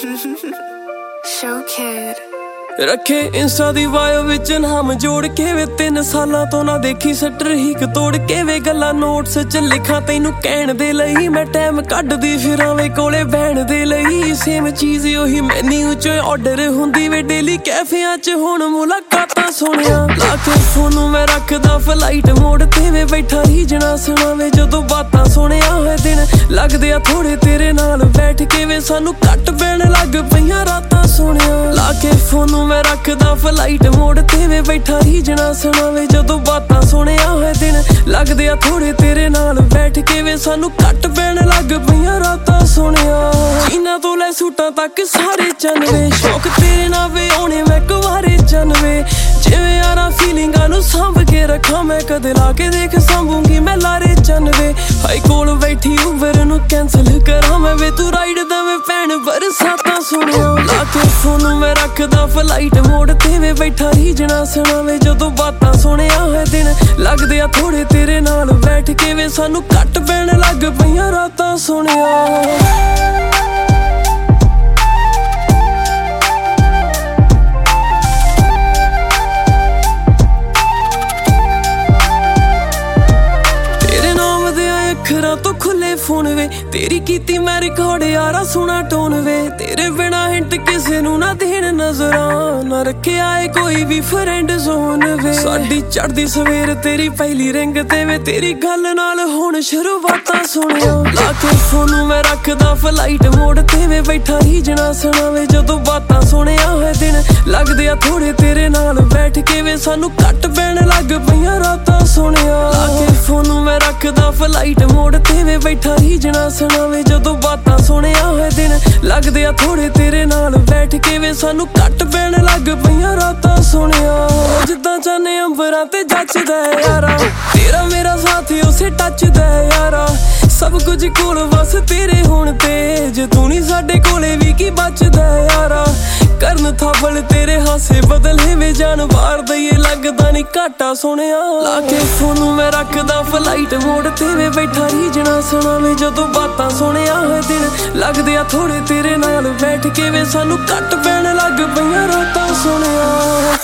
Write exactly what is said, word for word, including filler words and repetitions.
Show Kid रखे insta दी bio विच नाम जोड़ के वे तीन सालां तो ना देखी सटर हीक तोड़ के वे गल्लां नोट्स च लिखां तैनू कहण दे लई मैं टाइम कड्डदी फिरां वे कोले बहण दे लई सेम चीज़ ओही मेन्यू च ऑर्डर हुंदी वे डेली कैफियां च हुण मुलाकातां सोहणिया लाके फोन मैं रखदा फ्लाइट मोड ते वे बैठा रीजना सुणावे जदों बातां सोहणिया होए दिन लगदे आ थोड़े तेरे नाल बैठ के वे सानू घट पैण लग पईयां रातां सोहणिया लाके फोन मैं रखदा फ्लाइट मोड ते वे बैठा रीजना सुणावे जदों बातां सोहणिया होए दिन लगदे आ थोड़े तेरे नाल बैठ के वे सानू घट पैण लग पईयां रातां सोहणिया जीना तो लै सूटां तक सारे चनवे शौक तेरे नाल वे आउणे मैं कुवारे चनवे जिवें यारां फीलिंगां नू सांभ के रखां मैं कदे ला के देख सांभूंगी मैं लारे चनवे हाई कोल बैठी उबर नू कैंसल करां मैं वे तू राइड देवें भैण बरसातां सोहणिया लाके फोन मैं रखदा फ्लाइट मोड ते वे बैठा रीजना सुणावे जदों बातां सोहणिया होए दिन लगदे आ थोड़े तेरे नाल बैठ के वे सानू घट पैण लग पईयां रातां सोहणिया अखरां तो खुले फोन वे तेरी कीती मैं रिकॉर्ड यारा सुना टोन वे तेरे बिना हिंट किसे नू ना देण नजरां ना रखे आए कोई भी फ्रेंड जोन वे साडी चढ़दी सवेर तेरी पहली रिंग ते वे तेरी गल नाल हुण शुरुआतां सोहणिया लाके फोन मैं रखदा फ्लाइट मोड ते वे बैठा रीजना सुणावे जदों बातां सोहणिया होए दिन लगदे आ थोड़े तेरे नाल बैठ के वे सानू घट पैण लग पईयां रातां सोहणिया लाके फोन मैं रखदा फ्लाइट मोड़ ते वे बैठा रीजना सुणावे जदों बातां सोहणिया होए दिन लगदे आ थोड़े तेरे नाल बैठ के वे सानू घट पैण लग पईयां रातां सोहणिया जिद्दां चाहने अंबरां ते जचदा यारा तेरा मेरा साथ उसे टचदा यारा सब कुछ कोल बस तेरे होण ते जे तू नहीं साडे कोले भी की बचदा यारा करन थाबल तेरे हासे बदले वे जान बार दईए लगदा नहीं घाटा सोहणिया लाके फोन मैं रखदा फ्लाइट मोड ते वे बैठा रीजना सुणावे जदों बातां सोहणिया होए दिन लगदे आ थोड़े तेरे नाल बैठ के वे सानू घट पैण लग पईयां रातां सोहणिया।